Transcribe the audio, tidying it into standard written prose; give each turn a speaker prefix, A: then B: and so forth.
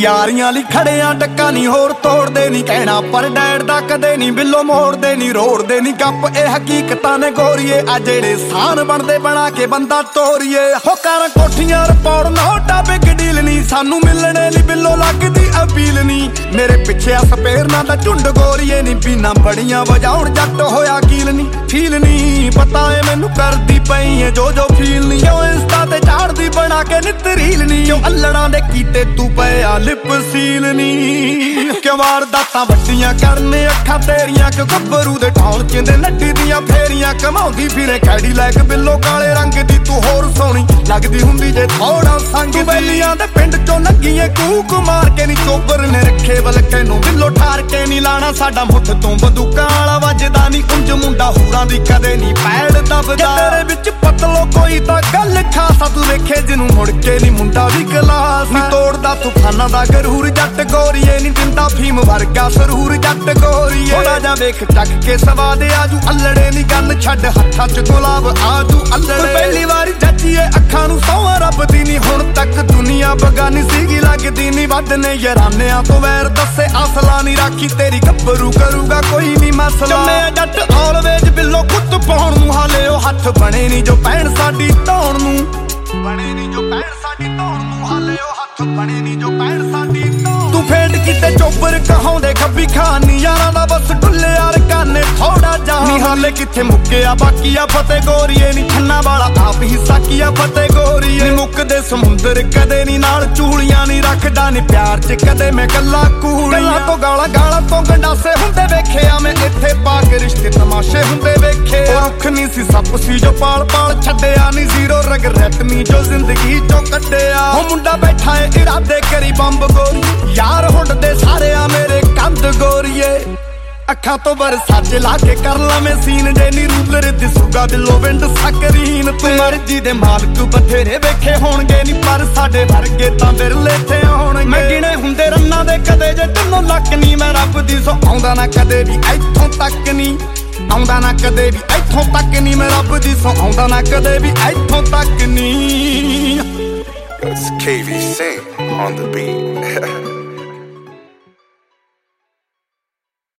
A: यारियां ली खड़िया टक्का नी होर तोड़दे नी कहना पर डैड दा कदे नी बिल्लो मोड़दे नी रोड़दे नी गप ए हकीकतां ने गोरीए आ जेड़े सान बनदे बना के बंदा तोरीए हो कर कोठियां रिपोर्ट नोटा बिग डील नी सानू मिलने ली बिल्लो लगदी अपील नी मेरे पिछे सपेरना दा झुंड गोरीए नी बीना बड़ियां वजाउण जट होया कील नी फील नी पता है मैनू करदी पई है जो फील नी ओ इंस्टा ते चाड़दी बना के नित रील नी ओ अल्लड़ां दे कीते तू पिया लिप सील नी क्यों वारदातां वड्डियां करने अखां तेरियां क्यों गब्बरू दे ढोल चिंदे नड्डी दियां फेरियां कमाउंदी फिरे कैडी लैक बिल्लो काले रंग दी तू होर सोहनी लगदी हुंदी जे थोड़ा संग बेलियां दे पिंड चों लग्गीए कूक मार के नी चोबर ने रखे बलके नू बिल्लो ठार के नी लाना साडा मुठ तों बंदूकां वाला वजदा नी कुंज मुंडा हूरां दी कदे नी पैड़ दबदा तेरे विच पतलो कोई तां गल खासा तू वेखे जिनू मुड़ के नी मुंडा भी गलास नी तोड़दा तूफानां दा गरूर जट गोरीए नी दिंदा फीम वर्गा सरूर जट गोरीए थोड़ा जा वेख टक के सवाद आजू अल्लड़े नी गल छड्ड हत्थां च गुलाब आजू अल्लड़े पहली वारी जच्चीए अखां नू सौं रब दी नी हुण तक दुनिया बगानी सीगी लगदी नी वध ने यारानियां तो वैर दस्से असला नी राखी तेरी गब्बरू करूगा कोई नी मसला मैं जट ऑलवेज बिल्लो कुत्त पाउण नू हाले ओ हत्थ बने नी जो पैण साडी धौण नू बने नी जो पैण साडी धौण नू हाले ओ हत्थ बने नी जो पैण साडी धौण तू फेड किते चोपर कहाउंदे खब्बी खानी यारां दा बस ढुल्ले यार काने थोड़ा जा नी हाले किथे मुक्किया बाकीया फते गोरीए नी छन्ना वाला आप ही साकिया फते गोरीए नी मुक्कदे समुंदर कदे नी नाल चूड़ियां नी रखदा नी प्यार च कदे मैं गल्लां कूड़ियां तो गालां तो गंडासे हुंदे वेखिया मैं इत्थे पाक रिश्ते तमाशे हुंदे वेखे रुख नी सी सप सी जो पाल छड्डिया नी जीरो रगरैट नी जो जिंदगी चों कड्डिया हो मुंडा बैठा है इरादे करी बंब गोरी यार हुंडदे सारे आ मेरे कंध गोरीए अखां तो बरसाचे ला के कर ला मैं सीन जे नी रूलर दिसूगा बिल्लो विंड सकरीन तू मर्जी दे मालक बथेरे वेखे होणगे नी पर साडे वर्गे तां बिरले थे होणगे मैं गिणे हुंदे रन्ना दे कदे जे तन्नों लक नी मैं रब दी सो आउंदा ना कदे भी इत्थों तक नी आउंदा ना कदे भी इत्थों तक नी मैं रब दी सो आउंदा ना कदे भी इत्थों तक नी
B: It's KVC on the beat.